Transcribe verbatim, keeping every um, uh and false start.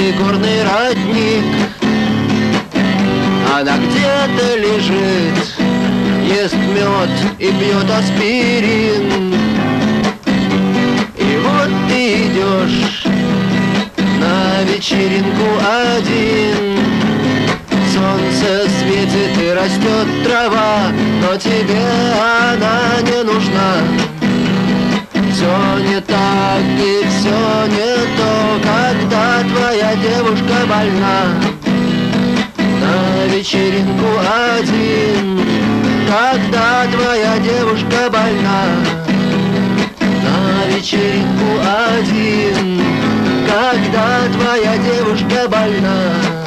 ты горный родник. Она где-то лежит, ест мед и пьет аспирин. И вот ты идешь на вечеринку один. Солнце светит и растет трава, но тебе она не нужна. Все не так и все не то, когда твоя девушка больна. На вечеринку один, когда твоя девушка больна. На вечеринку один, когда твоя девушка больна.